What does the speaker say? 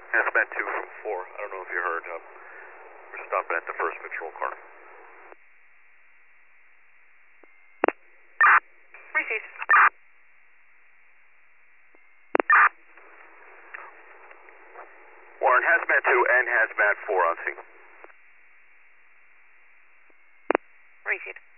Hazmat 2 from 4. I don't know if you heard. We're stopping at the first patrol car. Received. Warren, Hazmat 2 and Hazmat 4 on scene. Received.